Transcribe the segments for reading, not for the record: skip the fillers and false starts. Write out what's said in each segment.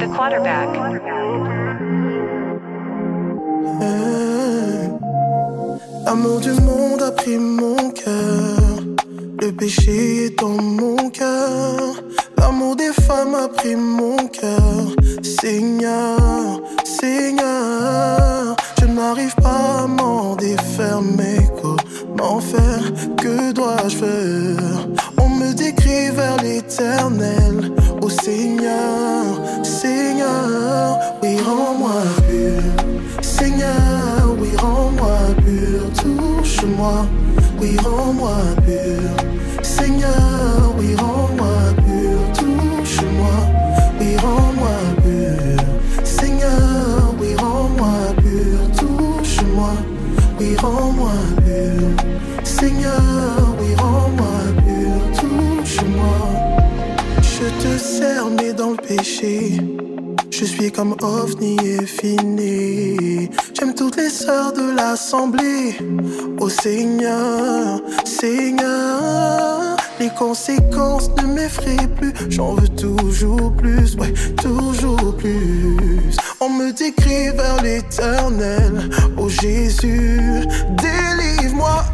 the quarterback. L'amour du monde a pris mon cœur. Le péché est dans mon cœur. L'amour des femmes a pris mon cœur. Seigneur, Seigneur, je n'arrive pas à m'en défaire. Mais comment faire? Que dois-je faire? On me décrit vers l'éternel. Oh Seigneur, Seigneur, oui rends-moi pur. Seigneur, oui rends-moi pur. Touche-moi, oui rends-moi pur. Seigneur, oui rends-moi pur. Touche-moi, oui rends-moi pur. Seigneur, oui rends-moi pur. Touche-moi, oui rends-moi pur. Seigneur, oui rends-moi pur. Touche-moi. Je te sers mais dans le péché. Je suis comme Ophni et Phiné. J'aime toutes les sœurs de l'assemblée. Oh Seigneur, Seigneur, les conséquences ne m'effraient plus. J'en veux toujours plus, ouais, toujours plus. On me décrit vers l'éternel. Oh Jésus, délivre-moi.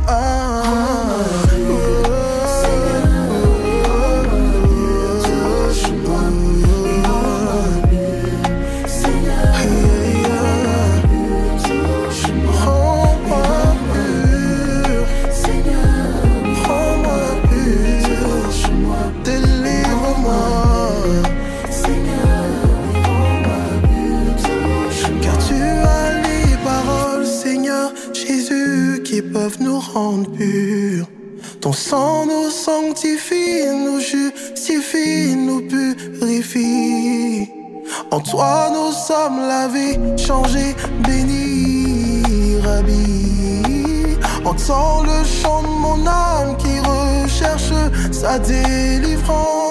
Peuvent nous rendre purs. Ton sang nous sanctifie, nous justifie, nous purifie. En toi nous sommes lavés, changés, bénis, Rabbi. Entends le chant de mon âme qui recherche sa délivrance.